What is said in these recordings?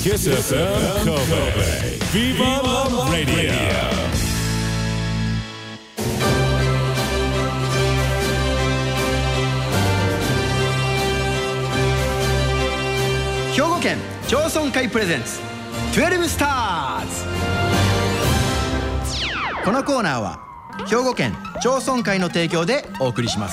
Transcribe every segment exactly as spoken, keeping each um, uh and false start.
Kiss エフエム Kobe Viva La Radio。 兵庫県町村会プレゼンツじゅうにスターズ。このコーナーは兵庫県町村会の提供でお送りします。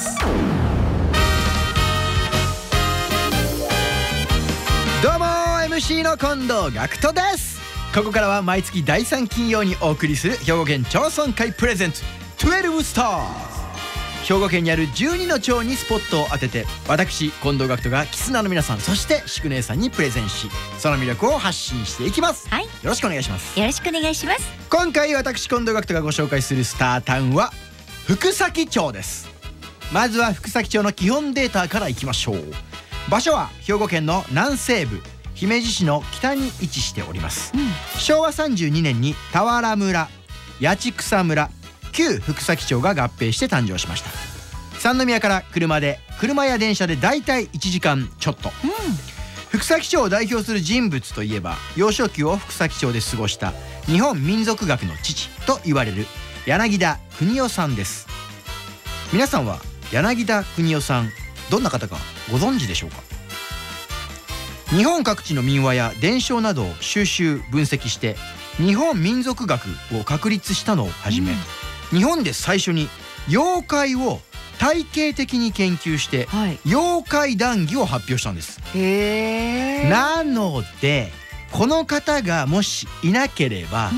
どうも エムシー の近藤学人です。ここからは毎月だいさん金曜にお送りする兵庫県町村会プレゼンツじゅうにスターズ。兵庫県にあるじゅうにの町にスポットを当てて、私近藤学人がキスナーの皆さん、そして宿姉さんにプレゼンし、その魅力を発信していきます。 はい、 よろしくお願いします。 よろしくお願いします。 今回私近藤学人がご紹介するスタータウンは福崎町です。まずは福崎町の基本データからいきましょう。場所は兵庫県の南西部姫路市の北に位置しております、うん、しょうわさんじゅうにねんに田原村、八千草村、旧福崎町が合併して誕生しました。三宮から車で車や電車でだいたいいちじかんちょっと、うん、福崎町を代表する人物といえば、幼少期を福崎町で過ごした日本民族学の父と言われる柳田国男さんです。皆さんは柳田国男さん、どんな方かご存知でしょうか。日本各地の民話や伝承などを収集分析して日本民族学を確立したのをはじめ、うん、日本で最初に妖怪を体系的に研究して、はい、妖怪談義を発表したんです。へー。なのでこの方がもしいなければ、うん、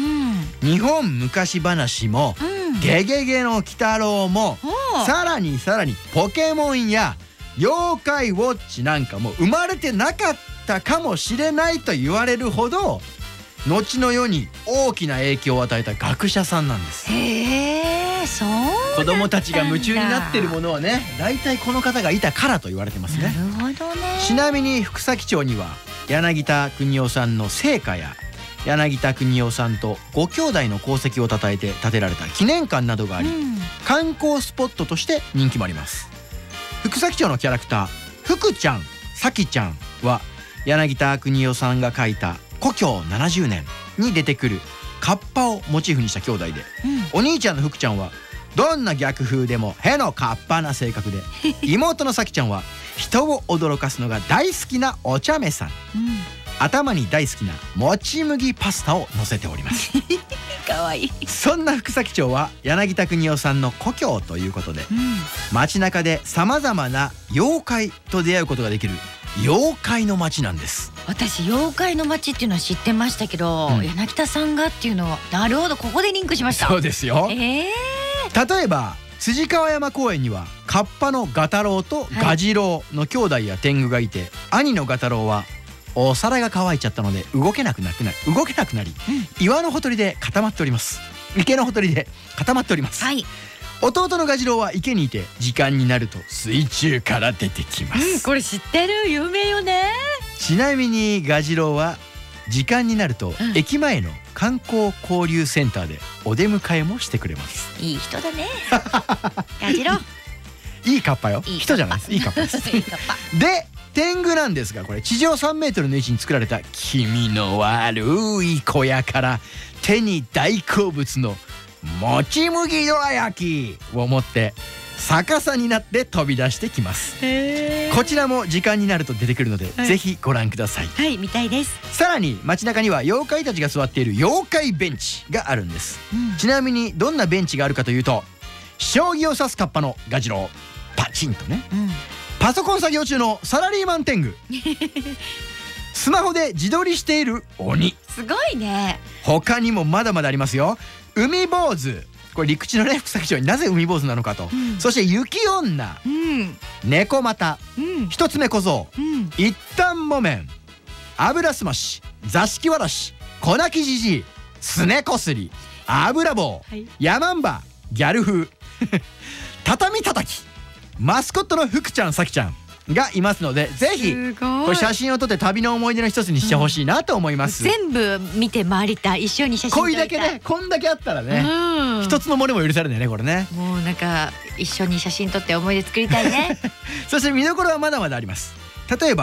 日本昔話も、うん、ゲゲゲの鬼太郎も、さらにさらにポケモンや妖怪ウォッチなんかも生まれてなかったかもしれないと言われるほど、後の世に大きな影響を与えた学者さんなんです。 へー、そうなんだ。 子供たちが夢中になってるものはね、大体この方がいたからと言われてますね。 なるほどね。 ちなみに福崎町には柳田国男さんの生家や柳田国男さんとご兄弟の功績をたたえて建てられた記念館などがあり、うん、観光スポットとして人気もあります。福崎町のキャラクター福ちゃん、さきちゃんは柳田国男さんが書いた故郷ななじゅうねんに出てくるカッパをモチーフにした兄弟で、うん、お兄ちゃんの福ちゃんはどんな逆風でもへのカッパな性格で妹のさきちゃんは人を驚かすのが大好きなお茶目さん、うん、頭に大好きなもち麦パスタを乗せておりますかわいい。 そんな福崎町は柳田国男さんの故郷ということで、うん、街中でさまざまな妖怪と出会うことができる妖怪の街なんです。 私妖怪の街っていうのは知ってましたけど、うん、柳田さんがっていうのはなるほど、ここでリンクしました。 そうですよ、 えー、例えば辻川山公園にはカッパのガタロウとガジロウの兄弟や天狗がいて、はい、兄のガタロウはお皿が乾いちゃったので動けなくなくなり動けなくなり、うん、岩のほとりで固まっております。池のほとりで固まっております、はい、弟のガジロウは池にいて時間になると水中から出てきます、 うん、これ知ってる、有名よね。 ちなみにガジロウは時間になると、うん、駅前の観光交流センターでお出迎えもしてくれます。 いい人だねガジロウいいカッパよ。いい人じゃないです、いいカッパですいいカッパで天狗なんですが、これ地上さんメートルの位置に作られた気味の悪い小屋から手に大好物のもち麦どら焼きを持って逆さになって飛び出してきます。こちらも時間になると出てくるので、はい、ぜひご覧ください。 はい、見たいです。 さらに街中には妖怪たちが座っている妖怪ベンチがあるんです、うん、ちなみにどんなベンチがあるかというと、将棋を指すカッパのガジロウ、パチンとね、うん、パソコン作業中のサラリーマン天狗スマホで自撮りしている鬼、 すごいね。 他にもまだまだありますよ。海坊主、これ陸地のね福崎町になぜ海坊主なのかと、うん、そして雪女、うん、猫又、うん、一つ目小僧、うん、一反木綿、油すまし、座敷わらし、粉木じじい、すねこすり、油棒、はい、ヤマンバ、ギャル風畳叩き、マスコットの福ちゃん、さきちゃんがいますので、ぜひこれ写真を撮って旅の思い出の一つにしてほしいなと思います、 うん、全部見て回りたい、一緒に写真撮りたい。 これだけね、こんだけあったらね、うん、一つの漏れも許されないね、これね。 もうなんか一緒に写真撮って思い出作りたいねそして見どころはまだまだあります。例えば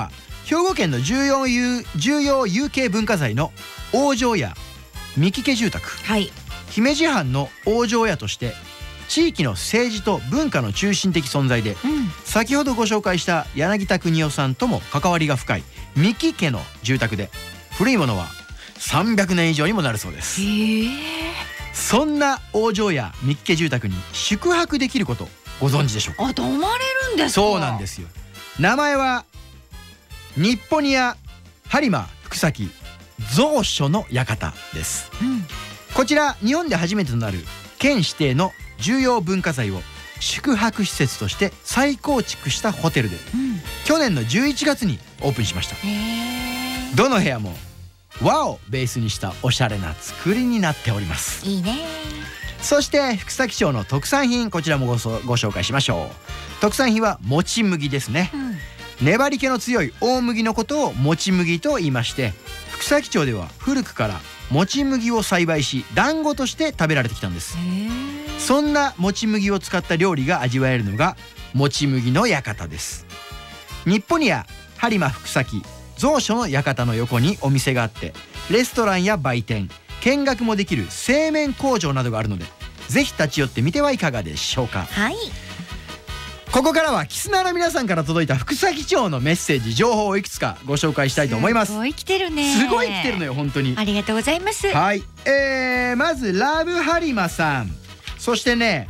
兵庫県の重要有重要有形文化財の往生屋三木家住宅、 はい。 姫路藩の往生屋として地域の政治と文化の中心的存在で、 うん。 先ほどご紹介した柳田邦夫さんとも関わりが深い三木家の住宅で、古いものはさんびゃくねん以上にもなるそうです。 へえ。 そんな往生屋三木家住宅に宿泊できることご存知でしょうか？ あ、泊まれるんですか？ そうなんですよ。名前は日本にや播磨福崎蔵書の館です。 うん。 こちら日本で初めてとなる県指定の重要文化財を宿泊施設として再構築したホテルで、 うん。 去年のじゅういちがつにオープンしました。 へえ。 どの部屋も和をベースにしたおしゃれな作りになっております。 いいね。 そして福崎町の特産品、こちらも ご, そご紹介しましょう。特産品はもち麦ですね。 うん。 粘り気の強い大麦のことをもち麦と言いまして、福崎町では古くからもち麦を栽培し団子として食べられてきたんです。 へえ。 そんなもち麦を使った料理が味わえるのがもち麦の館です。日本にや播磨福崎蔵書の館の横にお店があって、レストランや売店、見学もできる製麺工場などがあるので、ぜひ立ち寄ってみてはいかがでしょうか。 はい。 ここからはキスナーの皆さんから届いた福崎町のメッセージ、情報をいくつかご紹介したいと思います。 すごい来てるね。 すごい来てるのよ本当に。 ありがとうございます。 はい、えー、まずラブハリマさん、そしてね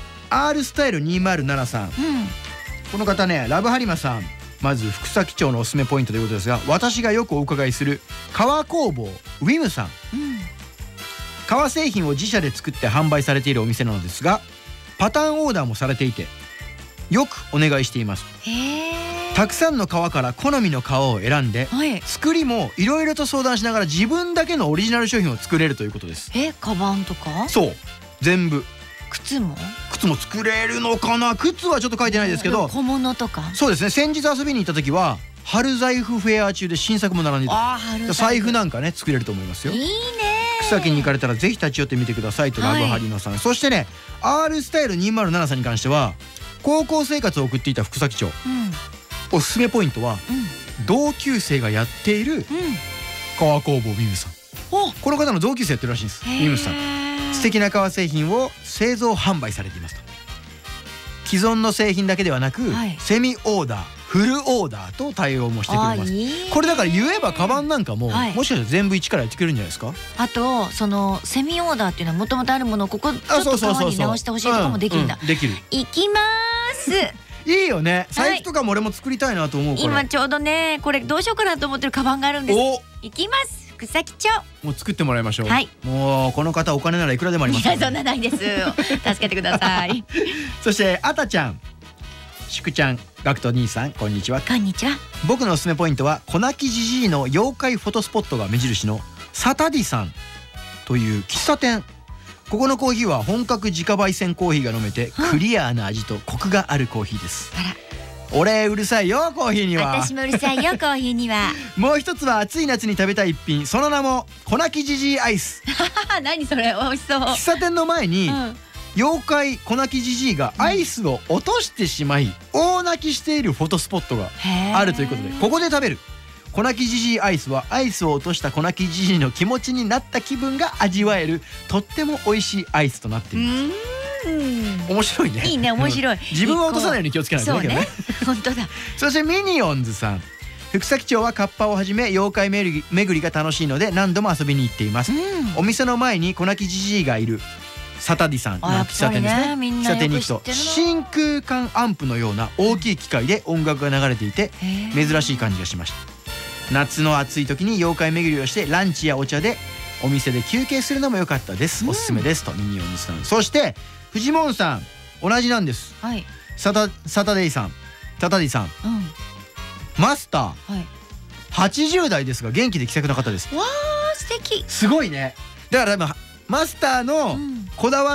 R スタイルにまるななさん、 うん。 この方ね、ラブハリマさん、まず福崎町のおすすめポイントということですが、私がよくお伺いする革工房ウィムさん、 うん。 革製品を自社で作って販売されているお店なのですが、パターンオーダーもされていてよくお願いしています。 へえ。 たくさんの革から好みの革を選んで、 はい。 作りもいろいろと相談しながら自分だけのオリジナル商品を作れるということです。 え、カバンとか？ そう、全部。 靴も？ 靴も作れるのかな。靴はちょっと書いてないですけど、 小物とか？ そうですね、先日遊びに行った時は春財布フェア中で新作も並んでて、 ああ、春財布。 財布なんかね作れると思いますよ。 いいね。 草木に行かれたらぜひ立ち寄ってみてくださいとラブハリマさん、そしてね R スタイルにまるななさんに関しては、高校生活を送っていた福崎町、 うん。 おすすめポイントはうん。 同級生がやっているうん。 革工房ミムさん。 お。 この方の同級生やってるらしいんです。ミムさん、素敵な革製品を製造販売されていますと。既存の製品だけではなく、 はい、 セミオーダー、フルオーダーと対応もしてくれます。 いい、 これだから言えばカバンなんかも、はい、もしかしたら全部一からやってくれるんじゃないですか。 あとそのセミオーダーっていうのはもともとあるものをここちょっと革に直してほしいとかもできるんだ。 できる。 行きますいいよね。財布とかも俺も作りたいなと思う。 はい、今ちょうどねこれどうしようかなと思ってるカバンがあるんです。行きます。福崎町。 もう作ってもらいましょう。 はい。 もうこの方お金ならいくらでもあります、ね。 いやそんなないです。助けてください。 そしてあたちゃん、しくちゃん、ガクト兄さん、こんにちは。 こんにちは。 僕のおすすめポイントは粉木じじいの妖怪フォトスポットが目印のサタディさんという喫茶店。ここのコーヒーは本格自家焙煎コーヒーが飲めてクリアな味とコクがあるコーヒーです。 あら、 俺うるさいよコーヒーには。 私もうるさいよコーヒーには。 もう一つは暑い夏に食べたい一品、その名も粉木じじいアイス。 何それ、美味しそう。 喫茶店の前に、うん、妖怪粉木じじいがアイスを落としてしまい大泣きしているフォトスポットがあるということで、ここで食べる粉木じじいアイスはアイスを落とした粉木じじいの気持ちになった気分が味わえるとっても美味しいアイスとなっています。面白いね。 いいね、面白い。 自分は落とさないように気をつけないといけないけどね。 本当だ。 そしてミニオンズさん、福崎町はカッパをはじめ妖怪巡りが楽しいので何度も遊びに行っています。お店の前に粉木じじいがいるサタディさんの喫茶店ですね。喫茶店に行くと真空管アンプのような大きい機械で音楽が流れていて珍しい感じがしました。夏の暑い時に妖怪巡りをしてランチやお茶でお店で休憩するのも良かったです。おすすめですとミニオンズさん。そしてフジモンさん同じなんです。はい、サタサタデイさん、サタディさん、うん、マスター、はい、はちじゅう代ですが元気で気さくな方です。 わー素敵。 すごいね。だから今マスターのこだわった、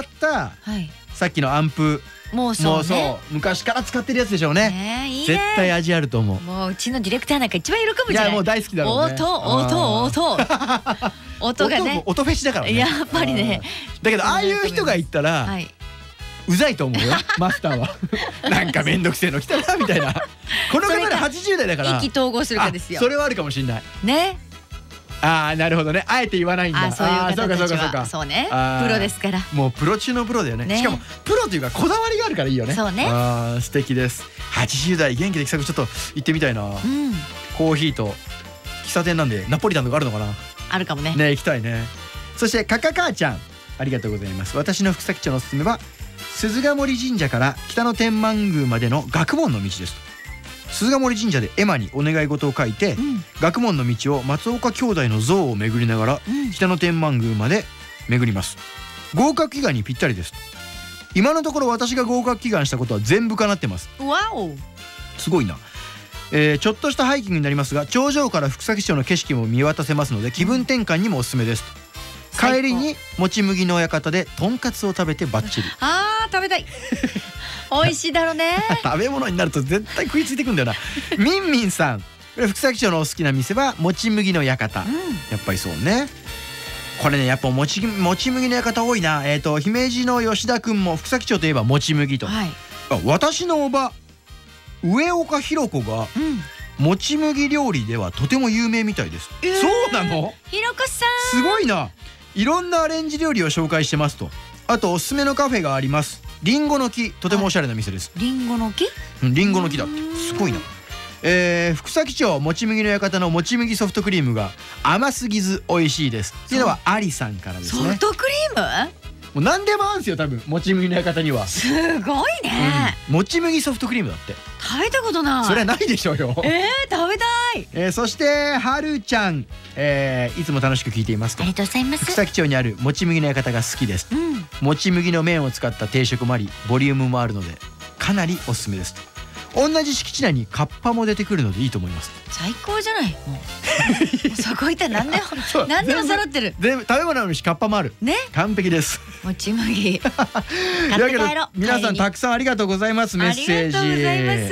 うん、さっきのアンプもうそうね、 昔から使ってるやつでしょうね。 ね、いいね。 絶対味あると思う。 もううちのディレクターなんか一番喜ぶじゃない。 いやもう大好きだろうね。 音音音音がね、 音フェチだからね。 やっぱりね。 だけどああいう人が言ったら、はい、 うざいと思うよマスターはなんかめんどくせえの来たなみたいな。この方ではちじゅう代だから意気投合するかですよ。 それはあるかもしれないね。 ああなるほどね、あえて言わないんだ。 あそういう方たちはあーそうかそうかそうかそうね、 あープロですから。 もうプロ中のプロだよね。 ねしかもプロというかこだわりがあるからいいよね。 そうね。 あー素敵です。はちじゅう代元気で気さくちょっと行ってみたいな。 うん、 コーヒーと喫茶店なんでナポリタンとかあるのかな。 あるかもね。 ね行きたいね。そしてカカ母ちゃんありがとうございます。私の福崎町のおすすめは鈴ヶ森神社から北の天満宮までの学問の道です。鈴ヶ森神社で絵馬にお願い事を書いて、 うん、 学問の道を松岡兄弟の像を巡りながら、 うん、 北の天満宮まで巡ります。合格祈願にぴったりです。今のところ私が合格祈願したことは全部叶ってます。 わお、 すごいな。えー、ちょっとしたハイキングになりますが頂上から福崎町の景色も見渡せますので気分転換にもおすすめです。帰りにもち麦の館でとんかつを食べてバッチリ。 あー食べたい美味しいだろうね食べ物になると絶対食いついてくんだよなみんみんさん、福崎町のお好きな店はもち麦の館、 うん、 やっぱりそうね。これねやっぱもちもち麦の館多いな。えっ、ー、と姫路の吉田くんも福崎町といえばもち麦と、 はい、 あ私のおば上岡弘子がうん、 もち麦料理ではとても有名みたいです、 えー、 そうなの？ ひろこさんすごいな。いろんなアレンジ料理を紹介してますと。あとおすすめのカフェがあります。リンゴの木、とてもおしゃれな店です。 リンゴの木？ うん、リンゴの木だって。すごいな。えー、福崎町もち麦の館のもち麦ソフトクリームが甘すぎず美味しいです。っていうのはアリさんからですね。 ソフトクリーム？ もう何でもあるんですよ多分もち麦の館には。 すごいね、 うん、もち麦ソフトクリームだって。 食べたことない。 それはないでしょうよ。 えー、食べたい。 えー、そしてはるちゃん、えー、いつも楽しく聞いていますと。 ありがとうございます。 福崎町にあるもち麦の館が好きです。 うん、 もち麦の麺を使った定食もありボリュームもあるのでかなりおすすめです。同じ敷地内にカッパも出てくるのでいいと思います。 最高じゃない。もうそこいったら何でもそう何でも揃ってる。 全部食べ物あるしカッパもあるね。完璧です。 もち麦買って帰ろう。 皆さんたくさんありがとうございます。メッセージありがとうございます。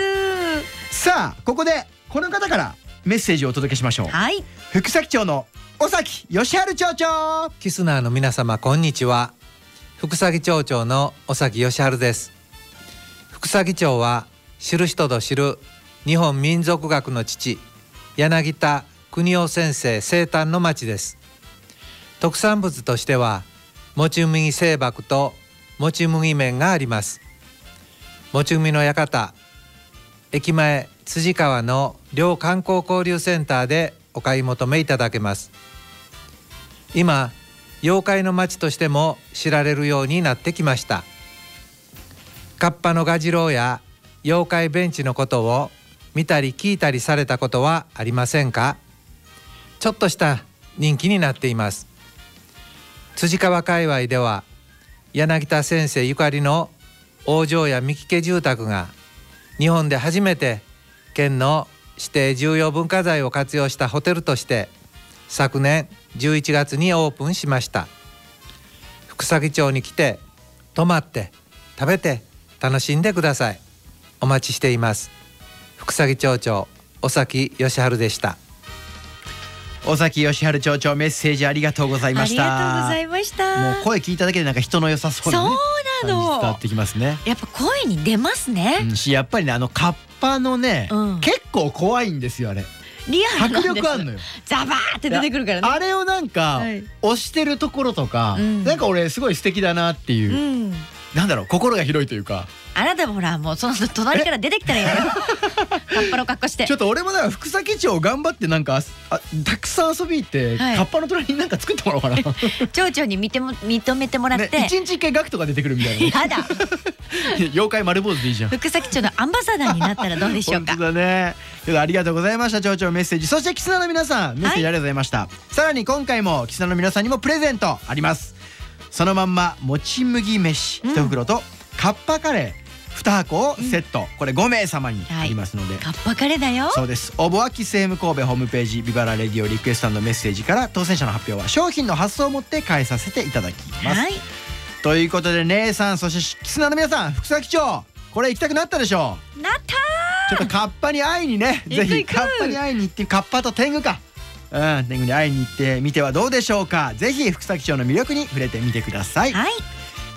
さあここでこの方からメッセージをお届けしましょう。 はい、 福崎町の尾崎義治町長。 キスナーの皆様こんにちは。福崎町長の尾崎義治です。福崎町は知る人ぞ知る日本民族学の父柳田国夫先生生誕の町です。特産物としてはもち麦製箔ともち麦麺があります。もち麦の館、駅前辻川の両観光交流センターでお買い求めいただけます。今妖怪の町としても知られるようになってきました。カッパのガジロウや妖怪ベンチのことを見たり聞いたりされたことはありませんか？ちょっとした人気になっています。辻川界隈では柳田先生ゆかりの大城や三木家住宅が日本で初めて県の指定重要文化財を活用したホテルとして昨年じゅういちがつにオープンしました。福崎町に来て泊まって食べて楽しんでください。お待ちしています。福崎町長尾崎義治でした。 尾崎義治町長メッセージありがとうございました。 ありがとうございました。 もう声聞いただけでなんか人の良さそうなね、 そうなの感じ伝わってきますね。 やっぱ声に出ますね、 うん、しやっぱりねあのカッパのね、うん、結構怖いんですよあれ。 リアルなんです。 迫力あんのよ。 ザバーって出てくるからね。 あれをなんか、はい、押してるところとか、うん、なんか俺すごい素敵だなっていう、うん、なんだろう心が広いというか。 あなたもほらもうその隣から出てきたらいいのよカッパの格好して。 ちょっと俺もなんか福崎町頑張ってなんかあたくさん遊び行って、はい、カッパの隣になんか作ってもらおうかな町長に見ても認めてもらって、 ね、一日一回ガクとか出てくるみたいなやだ妖怪丸坊主でいいじゃん。 福崎町のアンバサダーになったらどうでしょうか。 本当だね。ありがとうございました町長メッセージ。そしてキスナーの皆さんメッセージありがとうございました、はい、さらに今回もキスナーの皆さんにもプレゼントあります。そのまんまもち麦飯一袋と、うん、カッパカレーに箱をセット、うん、これごめいさまにありますので、 はい、カッパカレーだよ。 そうです。応募はキス エム 神戸ホームページビバラレディオリクエストのメッセージから当選者の発表は商品の発送をもって返させていただきます、はい、ということで姉さんそしてキスナーの皆さん福崎町これ行きたくなったでしょう。 なったー。ちょっとカッパに会いにねぜひカッパに会いに行ってカッパと天狗かうん天狗に会いに行ってみてはどうでしょうか。ぜひ福崎町の魅力に触れてみてください。 はい。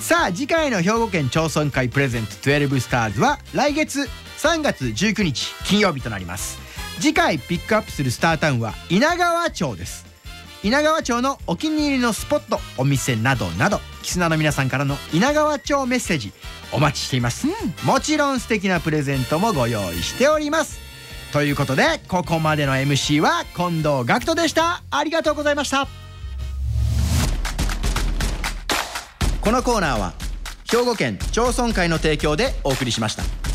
さあ次回の兵庫県町村会プレゼントじゅうにスターズは来月さんがつじゅうくにち金曜日となります。次回ピックアップするスタータウンは稲川町です。稲川町のお気に入りのスポット、お店などなど、キスナーの皆さんからの稲川町メッセージお待ちしています、うん、もちろん素敵なプレゼントもご用意しております。ということでここまでの エムシー は近藤学人でした。ありがとうございました。このコーナーは兵庫県町村会の提供でお送りしました。